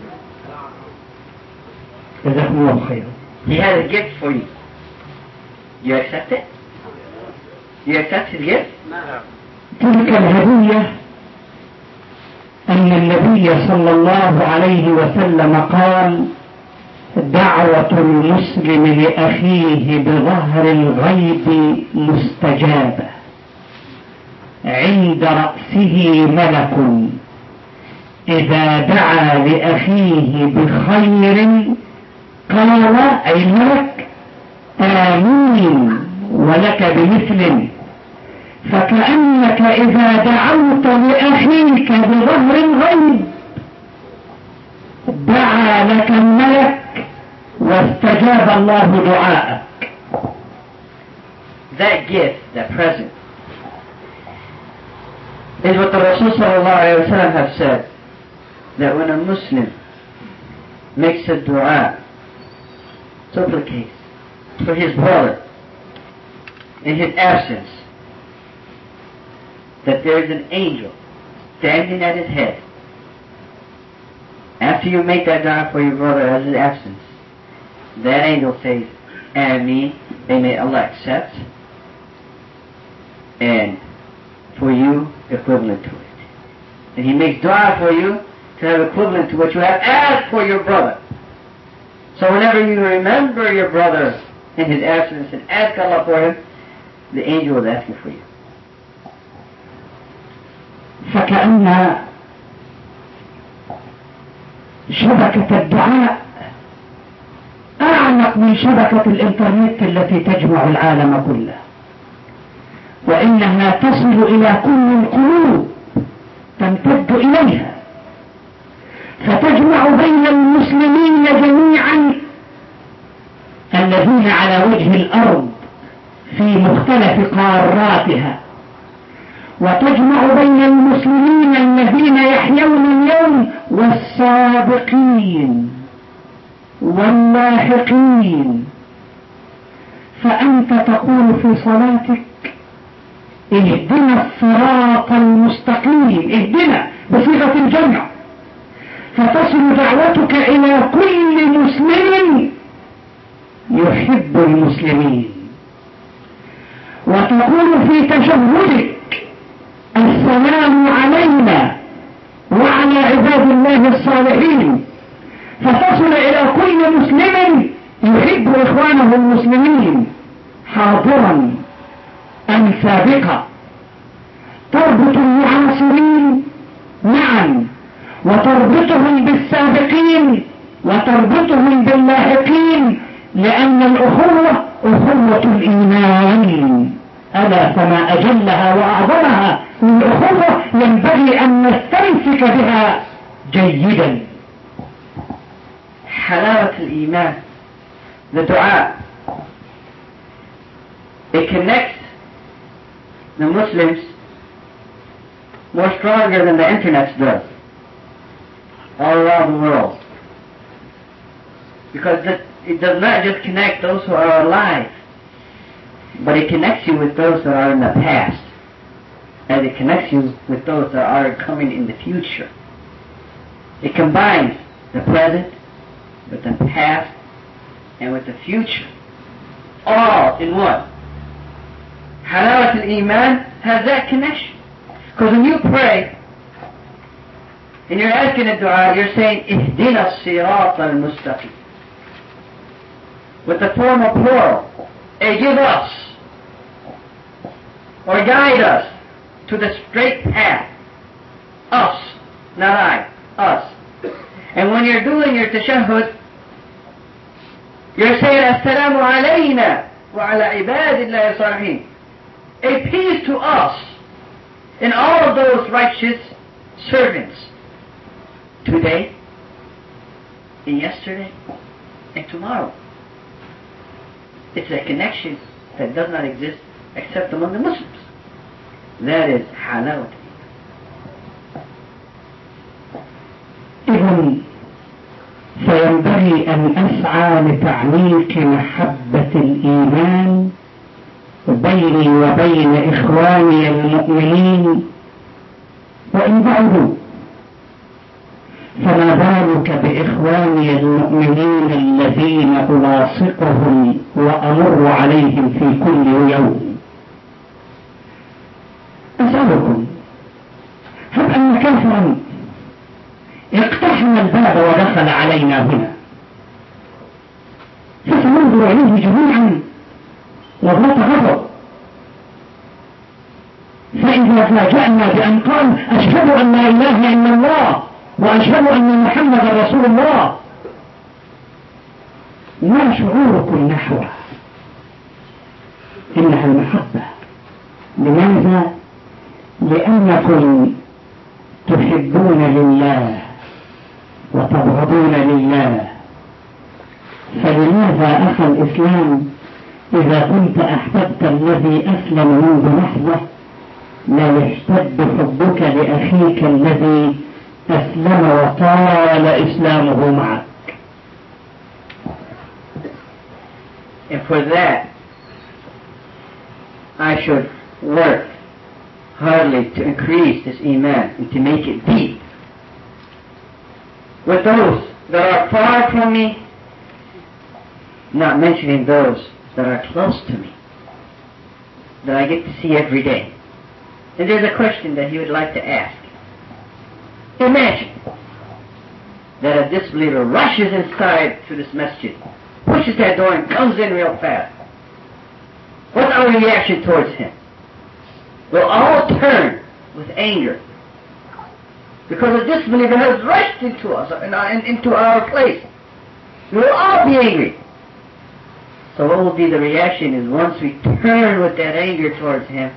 S1: جزاكم الله خيرا.
S3: He has a gift for you. You accept it? You accept his gift?
S1: تلك الهدية أن النبي صلى الله عليه وسلم قال: دعوة المسلم لأخيه بظهر الغيب مستجابة، عند رأسه ملك إذا دعا لأخيه بخير قال أي الملك آمين ولك بمثل. فكأنك إذا دعوت لأخيك بظهر الغيب دعا لك الملك واستجاب الله دعاءك.
S3: That gift, that present, is what the Rasul sallallahu alayhi wa sallam has said, that when a Muslim makes a dua, supplicates for his brother in his absence, that there is an angel standing at his head. After you make that dua for your brother as his absence, that angel says, Ameen, and may Allah accept, and for you, equivalent to it. And he makes dua for you to have equivalent to what you have asked for your brother. So whenever you remember your brother in his absence and ask Allah for him, the angel is asking for you.
S1: فكأن شبكة الدعاء أعمق من شبكة الإنترنت التي تجمع العالم كله، وإنها تصل إلى كل القلوب، تمتد إليها، فتجمع بين المسلمين جميعا الذين على وجه الأرض في مختلف قاراتها، وتجمع بين المسلمين الذين يحيون اليوم والسابقين واللاحقين. فأنت تقول في صلاتك: اهدنا الصراط المستقيم، اهدنا بصيغة الجمع، فتصل دعوتك إلى كل مسلم يحب المسلمين. وتقول في تشهدك: السلام علينا وعلى عباد الله الصالحين، فتصل إلى كل مسلم يحب إخوانه المسلمين حاضرا أم سابقا. تربط المعاصرين معا، وتربطهم بالسابقين، وتربطهم باللاحقين، لأن الأخوة أخوة الإيمان. ألا فما أجلها وأعظمها من أخوة ينبغي أن نستمسك بها جيدا.
S3: حلاوة الإيمان, the dua, it connects the Muslims more stronger than the internet does all around the world, because it does not just connect those who are alive, but it connects you with those that are in the past, and it connects you with those that are coming in the future. It combines the present with the past and with the future, all in one. Halawat al-Iman has that connection. Because when you pray and you're asking a dua, you're saying, Ihdina as-sirat al-mustaqim, with the form of plural. Hey, give us, or guide us to the straight path. Us, not I, us.
S5: And when you're doing your tashahhud, you're saying, Assalamu alayna wa ala ibadillahi salihin. A peace to us and all of those righteous servants. Today, and yesterday, and tomorrow. It's a connection that does not exist except among the Muslims. That is halawat.
S1: إذن فينبغي أن أسعى لتعميق محبة الإيمان بيني وبين إخواني المؤمنين وإن بعدوا، فما بالك بإخواني المؤمنين الذين ألاصقهم وأمر عليهم في كل يوم. أسألكم، هل أن كافرا اقتحم الباب ودخل علينا هنا فسننظر إليه جميعا وهو غضب، فإذا فاجأنا بأن قال أشهد أن لا إله إلا الله وأشهد أن محمدا رسول الله، ما شعوركم نحوه؟ إنها المحبة. لماذا؟ لأنكم تحبون لله وتبغضون لله. فلماذا أخا الإسلام إذا كنت أحببت الذي أسلم منذ لحظة لا يشتد حبك لأخيك الذي أسلم وطال إسلامه معك؟
S5: And for that, I should work hardly to increase this iman and to make it deep with those that are far from me, not mentioning those that are close to me, that I get to see every day. And there's a question that he would like to ask. Imagine that a disbeliever rushes inside to this masjid, pushes that door and comes in real fast. What's our reaction towards him? We'll all turn with anger because a disbeliever has rushed into us, into our place. We'll all be angry. So what will be the reaction is once we turn with that anger towards him,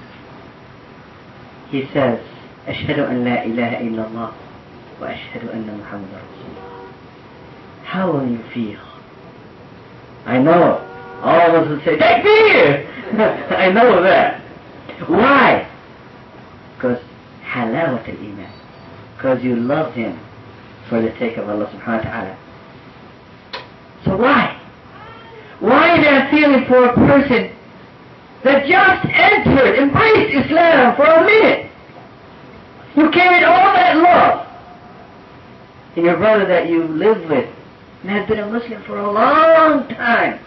S5: he says, Ashhadu an la ilaha illallah wa ashhadu anna Muhammadan Rasulullah. How will you feel? I know. All of us would say, Takbir! I know that. Why? Because halawat al-iman. Because you love him for the sake of Allah subhanahu wa ta'ala. So why? Why that feeling for a person that just entered, embraced Islam for a minute? You carried all that love. And your brother that you live with and has been a Muslim for a long time,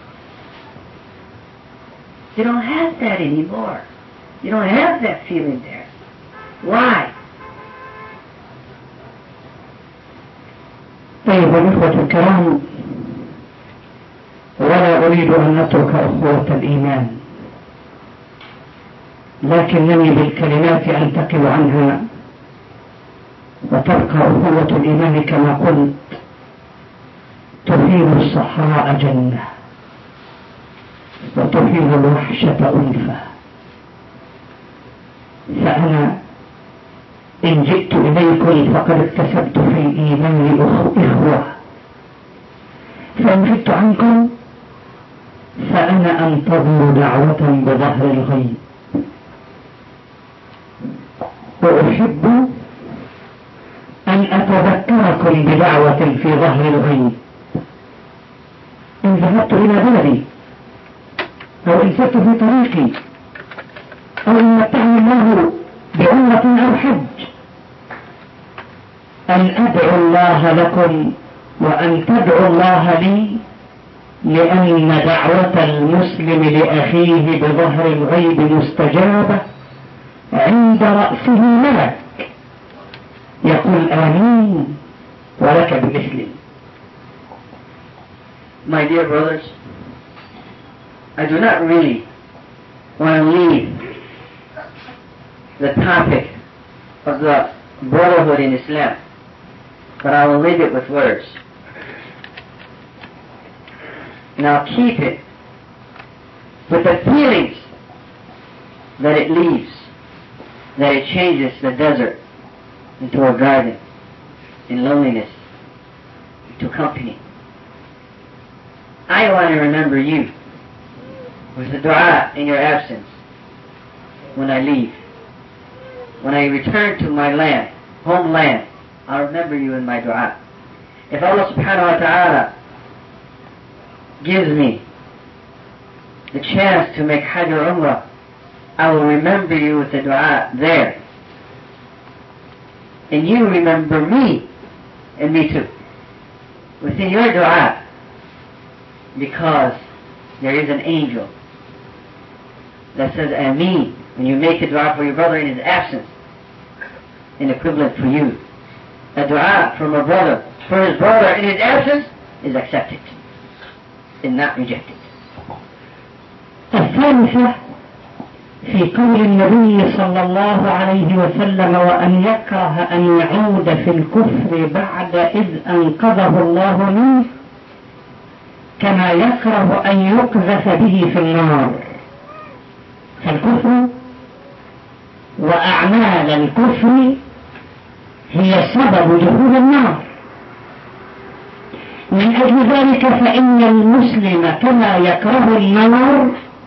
S5: you don't have that anymore. You don't have that feeling there. Why?
S1: أيها الإخوة الكرام، ولا أريد أن أترك أخوة الإيمان، لكنني بالكلمات أنتقل عنها وتبقى أخوة الإيمان كما قلت تحيل الصحراء جنة وتحيل الوحشة ألفة. فأنا إن جئت إليكم فقد اكتسبت في الإيمان إخوة، فإن جئت عنكم فأنا أنتظر دعوة بظهر الغيب، وأحب أن أتذكركم بدعوة في ظهر الغيب. إن ذهبت إلى بلدي أو إن سرت في طريقي أو إن متعني الله بعمرة أو حج، أن أدعو الله لكم وأن تدعوا الله لي، لأن دعوة المسلم لأخيه بظهر الغيب مستجابة عند رأسه ملك يقول آمين ولك بمثله.
S5: My dear brothers, I do not really want to leave the topic of the brotherhood in Islam, but I will leave it with words. And I'll keep it with the feelings that it leaves, that it changes the desert into a garden, in loneliness into company. I want to remember you with the dua in your absence when I leave. When I return to my land, homeland, I'll remember you in my dua. If Allah subhanahu wa ta'ala gives me the chance to make Hajj or Umrah, I will remember you with the dua there. And you remember me, and me too, within your dua, because there is an angel that says Ameen when you make a dua for your brother in his absence, an equivalent for you. A dua from a brother for his brother in his absence is accepted and not rejected.
S1: الثالثة في قول النبي صلى الله عليه وسلم وأن يكره أن يعود في الكفر بعد إذ أنقذه الله منه كما يكره أن يقذف به في النار. فالكفر وأعمال الكفر هي سبب دخول النار. من أجل ذلك فإن المسلم كما يكره النار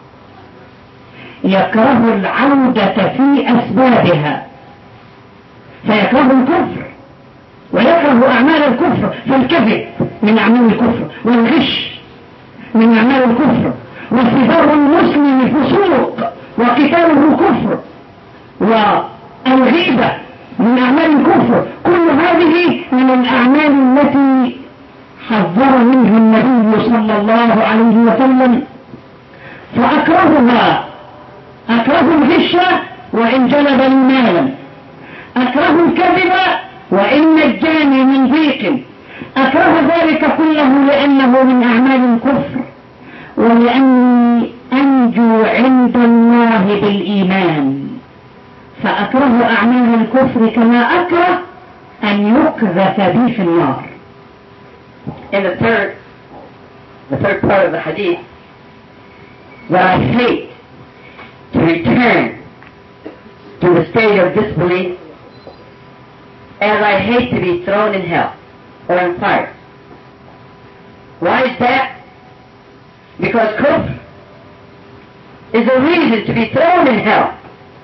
S1: يكره العودة في أسبابها، فيكره الكفر ويكره أعمال الكفر، فالكذب من أعمال الكفر، والغش من أعمال الكفر، وصفار المسلم فسوق وقتاله كفر، والغيبة من أعمال الكفر. كل هذه من الأعمال التي حذر منها النبي صلى الله عليه وسلم، فأكرهها. أكره الغش وإن جلب مالا، أكره الكذب وإن نجاني من ضيق، أكره ذلك كله لأنه من أعمال الكفر، ولأني أنجو عند الله بالإيمان، فأكره أعمال الكفر كما أكره أن يقذف بي في النار.
S5: In the third, the third part of the hadith, that I hate to return to the state of disbelief, as I hate to be thrown in hell or in fire. Why is that? Because kufr is a reason to be thrown in hell.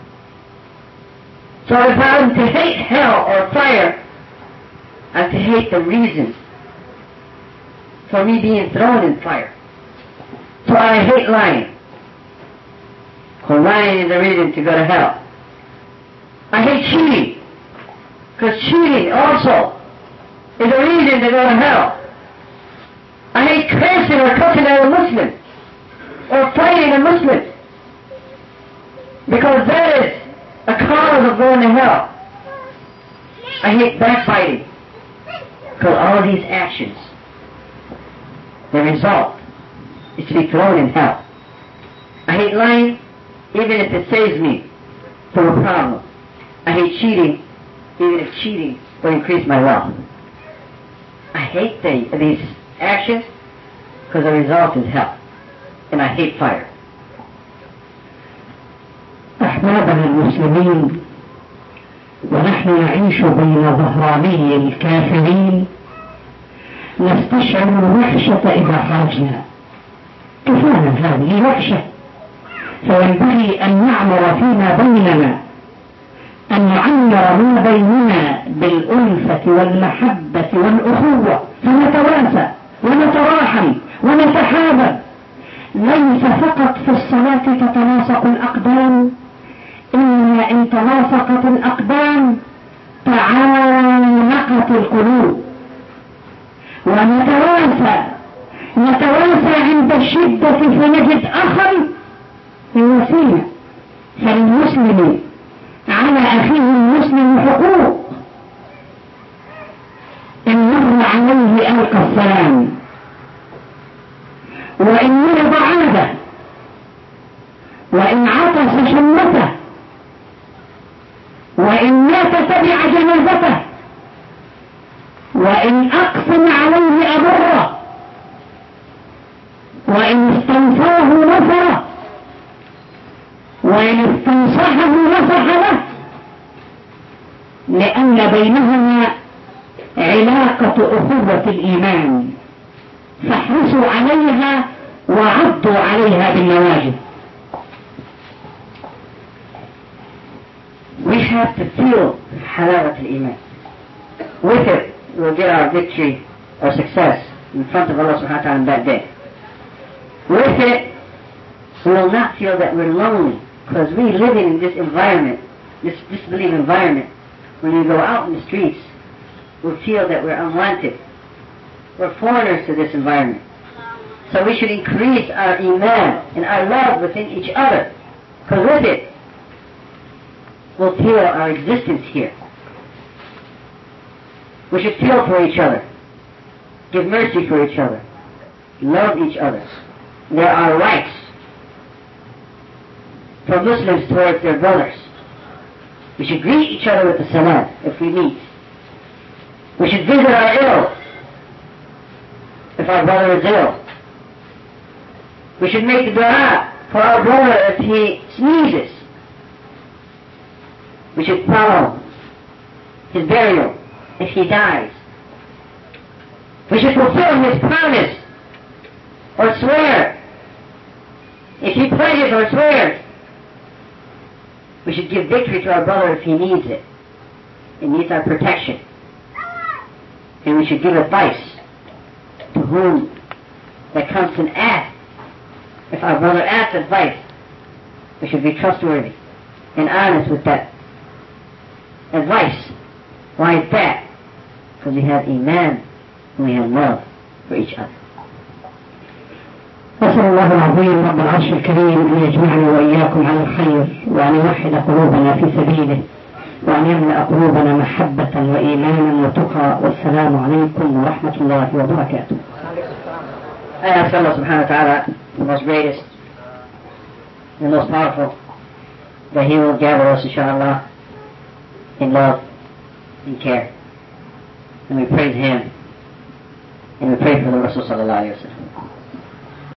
S5: So if I'm to hate hell or fire, I'm to hate the reason for me being thrown in fire. So I hate lying. Because lying is a reason to go to hell. I hate cheating. Because cheating also is a reason to go to hell. I hate cursing or cussing at a Muslim or fighting a Muslim, because that is a cause of going to hell. I hate backbiting, because all these actions, the result is to be thrown in hell. I hate lying, even if it saves me from a problem. I hate cheating, even if cheating will increase my wealth. I hate the, these actions because the result is hell. And I hate fire.
S1: أحبابنا المسلمين، ونحن نعيش بين ظهراني الكافرين نستشعر الوحشة إذا خرجنا. كفانا هذه وحشة، فينبغي أن نعمر فيما بيننا، أن نعمر ما بيننا بالألفة والمحبة والأخوة، فنتواسى ونتراحم ونتحابب. ليس فقط في الصلاة تتلاصق الأقدام، إنما إن تلاصقت الأقدام تعانقت القلوب. ونتواسى نتواسى عند الشدة فنجد أخا يواسينا. فالمسلم على أخيه المسلم حقوق. إن مر عليه ألقى السلام، وإن مرض عاده، وإن عطس شمته، وإن مات تبع جنازته، وإن أقسم عليه أبره، وإن استنصره نصره، وإن استنصحه نصح له، لأن بينهما علاقة أخوة الإيمان، فاحرصوا عليها وعضوا عليها بالنواجذ.
S5: We have to feel حلاوة الإيمان. With it, we'll get our victory or success in front of Allah subhanahu wa ta'ala on that day. With it, we will not feel that we're lonely, because we living in this environment, this disbelief environment, when you go out in the streets, we'll feel that we're unwanted. We're foreigners to this environment. So we should increase our iman and our love within each other, because with it, we'll feel our existence here. We should feel for each other, give mercy for each other, love each other. There are rights for Muslims towards their brothers. We should greet each other with the salam if we meet. We should visit our ill if our brother is ill. We should make the dua for our brother if he sneezes. We should follow his burial if he dies. We should fulfill his promise or swear if he pledges or swears. We should give victory to our brother if he needs it. He needs our protection. And we should give advice to whom that comes and asks. If our brother asks advice, we should be trustworthy and honest with that advice. Why is that? Because we have iman and we have love for each other.
S1: أسأل الله العظيم رب العرش الكريم أن يجمعني وإياكم على الخير، وأن يوحد قلوبنا في سبيله، وأن يملأ قلوبنا محبة وإيمانا وتقى. والسلام عليكم ورحمة الله وبركاته.
S5: I ask Allah subhanahu wa ta'ala, the most greatest, the most powerful, that He will gather us inshallah in love and care. And we praise Him, and we pray for the Rasul sallallahu alayhi wa sallam.